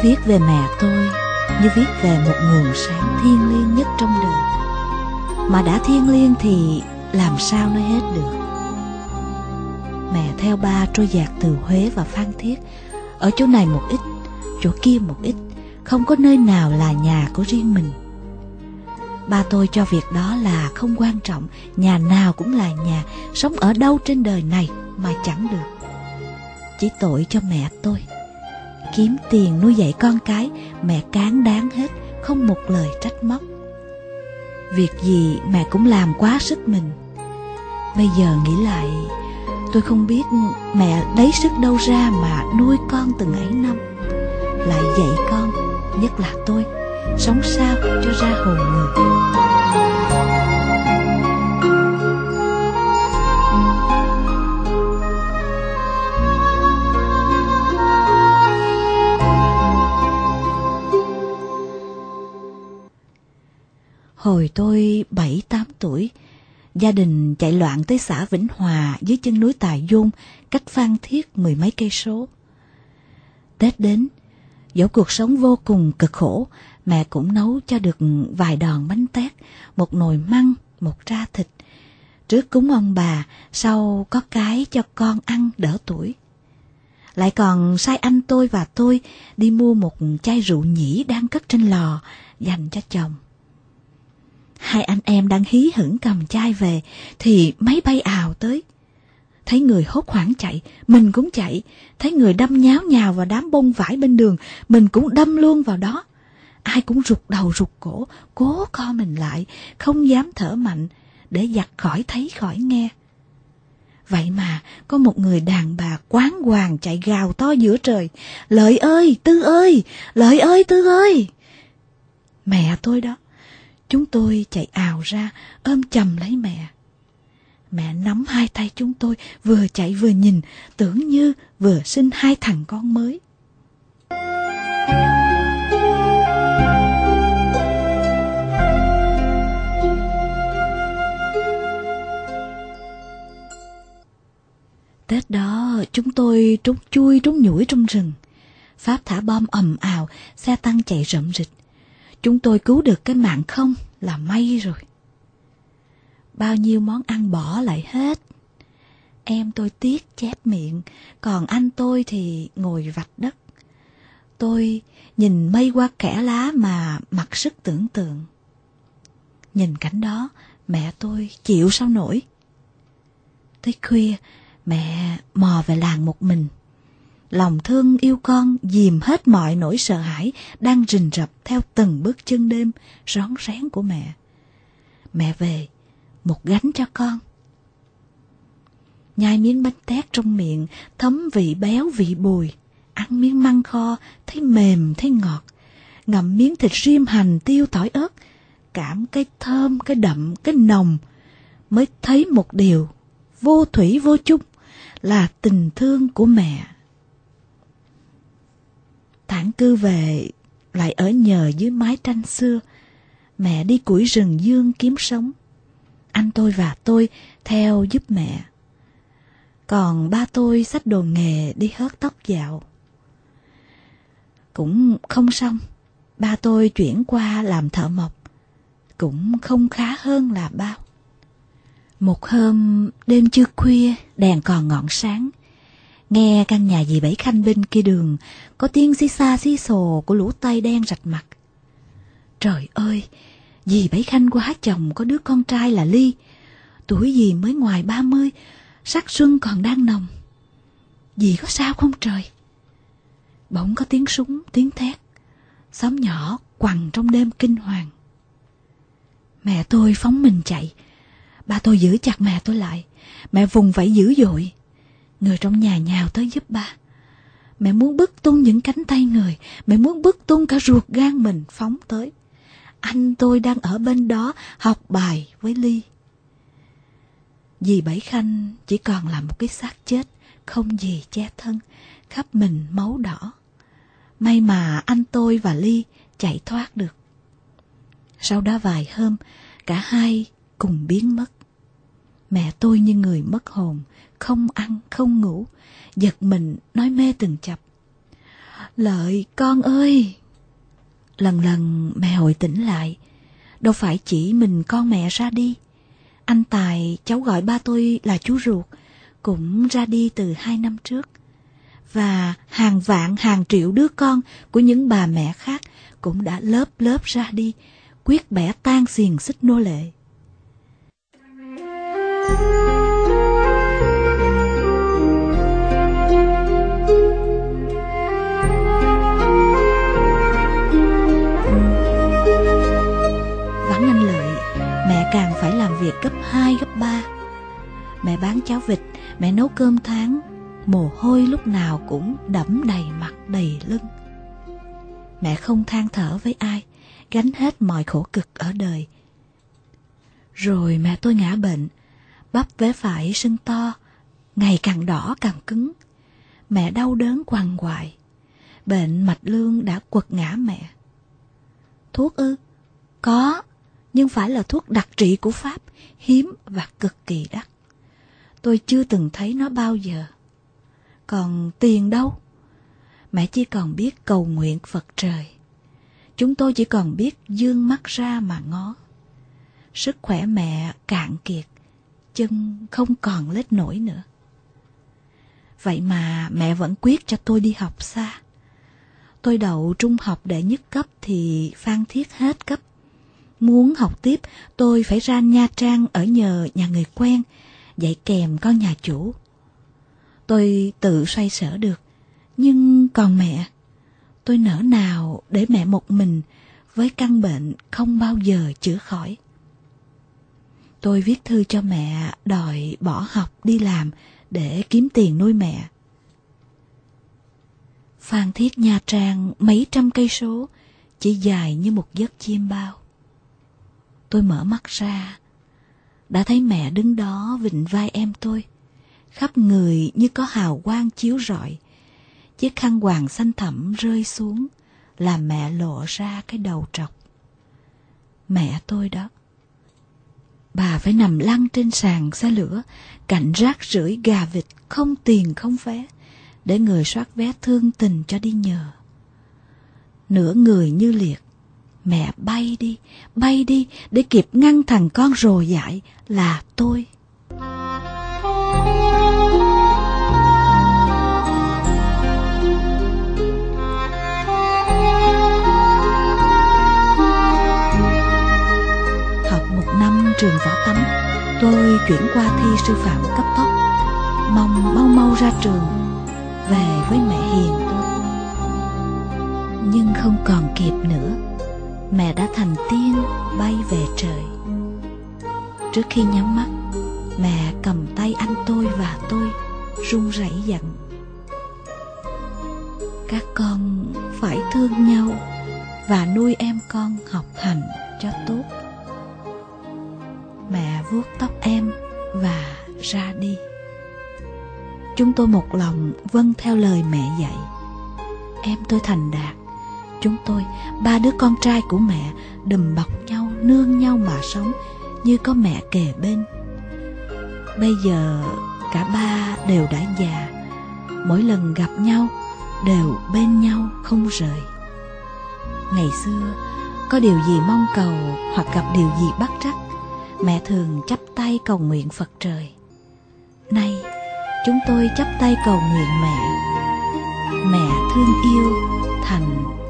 Viết về mẹ tôi như viết về một nguồn sáng thiêng liêng nhất trong đời. Mà đã thiêng liêng thì làm sao nói hết được. Mẹ theo ba trôi dạt từ Huế và Phan Thiết, ở chỗ này một ít, chỗ kia một ít, không có nơi nào là nhà của riêng mình. Ba tôi cho việc đó là không quan trọng, nhà nào cũng là nhà, sống ở đâu trên đời này mà chẳng được. Chỉ tội cho mẹ tôi, kiếm tiền nuôi dạy con cái, mẹ cán đáng hết, không một lời trách móc. Việc gì mẹ cũng làm quá sức mình. Bây giờ nghĩ lại, tôi không biết mẹ lấy sức đâu ra mà nuôi con từng ấy năm, lại dạy con, nhất là tôi, sống sao cho ra hồn người. Hồi tôi 7-8 tuổi, gia đình chạy loạn tới xã Vĩnh Hòa dưới chân núi Tà Dôn, cách Phan Thiết 10 mấy cây số. Tết đến, dẫu cuộc sống vô cùng cực khổ, mẹ cũng nấu cho được vài đòn bánh tét, một nồi măng, một tra thịt. Trước cúng ông bà, sau có cái cho con ăn đỡ tuổi. Lại còn sai anh tôi và tôi đi mua một chai rượu nhĩ đang cất trên lò, dành cho chồng. Hai anh em đang hí hửng cầm chai về thì máy bay ào tới. Thấy người hốt hoảng chạy, mình cũng chạy. Thấy người đâm nháo nhào vào đám bông vải bên đường, mình cũng đâm luôn vào đó. Ai cũng rụt đầu rụt cổ, cố co mình lại, không dám thở mạnh để giặc khỏi thấy khỏi nghe. Vậy mà có một người đàn bà quáng quàng chạy gào to giữa trời: Lợi ơi, Tư ơi! Lợi ơi, Tư ơi! Mẹ tôi đó. Chúng tôi chạy ào ra, ôm chầm lấy mẹ. Mẹ nắm hai tay chúng tôi, vừa chạy vừa nhìn, tưởng như vừa sinh hai thằng con mới. Tết đó chúng tôi trốn chui trốn nhủi trong rừng. Pháp thả bom ầm ào, xe tăng chạy rậm rịch. Chúng tôi cứu được cái mạng không là may rồi. Bao nhiêu món ăn bỏ lại hết. Em tôi tiếc chép miệng, còn anh tôi thì ngồi vạch đất. Tôi nhìn mây qua kẽ lá mà mặc sức tưởng tượng. Nhìn cảnh đó, mẹ tôi chịu sao nổi. Tới khuya, mẹ mò về làng một mình. Lòng thương yêu con dìm hết mọi nỗi sợ hãi đang rình rập theo từng bước chân đêm rón rén của mẹ. Mẹ về, một gánh cho con. Nhai miếng bánh tét trong miệng, thấm vị béo vị bùi. Ăn miếng măng kho, thấy mềm, thấy ngọt. Ngậm miếng thịt rim hành, tiêu, tỏi ớt. Cảm cái thơm, cái đậm, cái nồng. Mới thấy một điều, vô thủy vô chung, là tình thương của mẹ. Thản cư về, lại ở nhờ dưới mái tranh xưa. Mẹ đi củi rừng dương kiếm sống. Anh tôi và tôi theo giúp mẹ. Còn ba tôi xách đồ nghề đi hớt tóc dạo. Cũng không xong, ba tôi chuyển qua làm thợ mộc. Cũng không khá hơn là bao. Một hôm đêm chưa khuya, đèn còn ngọn sáng. Nghe căn nhà dì Bảy Khanh bên kia đường có tiếng xí xa xí xồ của lũ Tây đen rạch mặt. Trời ơi, dì Bảy Khanh quá chồng có đứa con trai là Ly. Tuổi dì mới ngoài 30, sắc xuân còn đang nồng. Dì có sao không trời? Bỗng có tiếng súng, tiếng thét. Xóm nhỏ quằn trong đêm kinh hoàng. Mẹ tôi phóng mình chạy. Ba tôi giữ chặt mẹ tôi lại. Mẹ vùng vẫy dữ dội. Người trong nhà nhào tới giúp ba. Mẹ muốn bứt tung những cánh tay người. Mẹ muốn bứt tung cả ruột gan mình phóng tới. Anh tôi đang ở bên đó học bài với Ly. Dì Bảy Khanh chỉ còn là một cái xác chết, không gì che thân, khắp mình máu đỏ. May mà anh tôi và Ly chạy thoát được. Sau đó vài hôm, cả hai cùng biến mất. Mẹ tôi như người mất hồn, không ăn, không ngủ, giật mình nói mê từng chập. Lợi con ơi! Lần lần mẹ hồi tỉnh lại. Đâu phải chỉ mình con mẹ ra đi. Anh Tài, cháu gọi ba tôi là chú ruột, cũng ra đi từ 2 năm trước. Và hàng vạn hàng triệu đứa con của những bà mẹ khác cũng đã lớp lớp ra đi, quyết bẻ tan xiềng xích nô lệ. Vắng anh Lợi, mẹ càng phải làm việc gấp 2, gấp 3. Mẹ bán cháo vịt, mẹ nấu cơm tháng, mồ hôi lúc nào cũng đẫm đầy mặt đầy lưng. Mẹ không than thở với ai, gánh hết mọi khổ cực ở đời. Rồi mẹ tôi ngã bệnh, bắp vé phải sưng to, ngày càng đỏ càng cứng. Mẹ đau đớn quằn quại. Bệnh mạch lương đã quật ngã mẹ. Thuốc ư? Có, nhưng phải là thuốc đặc trị của Pháp, hiếm và cực kỳ đắt. Tôi chưa từng thấy nó bao giờ. Còn tiền đâu? Mẹ chỉ còn biết cầu nguyện Phật trời. Chúng tôi chỉ còn biết dương mắt ra mà ngó. Sức khỏe mẹ cạn kiệt, chân không còn lết nổi nữa. Vậy mà mẹ vẫn quyết cho tôi đi học xa. Tôi đậu trung học đệ nhất cấp thì Phan Thiết hết cấp. Muốn học tiếp, tôi phải ra Nha Trang ở nhờ nhà người quen, dạy kèm con nhà chủ. Tôi tự xoay sở được, nhưng còn mẹ, tôi nỡ nào để mẹ một mình với căn bệnh không bao giờ chữa khỏi. Tôi viết thư cho mẹ đòi bỏ học đi làm để kiếm tiền nuôi mẹ. Phan Thiết Nha Trang mấy trăm cây số, chỉ dài như một giấc chiêm bao. Tôi mở mắt ra, đã thấy mẹ đứng đó vịn vai em tôi, khắp người như có hào quang chiếu rọi. Chiếc khăn quàng xanh thẳm rơi xuống, làm mẹ lộ ra cái đầu trọc. Mẹ tôi đó. Bà phải nằm lăn trên sàn xe lửa, cạnh rác rưởi gà vịt không tiền không vé, để người soát vé thương tình cho đi nhờ. Nửa người như liệt, mẹ bay đi để kịp ngăn thằng con rồ dại là tôi. Học 1 năm trường võ tánh, tôi chuyển qua thi sư phạm cấp tốc, mong mau mau ra trường về với mẹ hiền tôi. Nhưng không còn kịp nữa, mẹ đã thành tiên bay về trời. Trước khi nhắm mắt, mẹ cầm tay anh tôi và tôi, run rẩy dặn: các con phải thương nhau và nuôi em con học hành cho tốt. Mẹ vuốt tóc em và ra đi. Chúng tôi một lòng vâng theo lời mẹ dạy. Em tôi thành đạt. Chúng tôi, 3 đứa con trai của mẹ, đùm bọc nhau, nương nhau mà sống, như có mẹ kề bên. Bây giờ cả 3 đều đã già, mỗi lần gặp nhau đều bên nhau không rời. Ngày xưa, có điều gì mong cầu hoặc gặp điều gì bắt trắc, mẹ thường chắp tay cầu nguyện Phật trời. Nay, chúng tôi chắp tay cầu nguyện mẹ. Mẹ thương yêu thành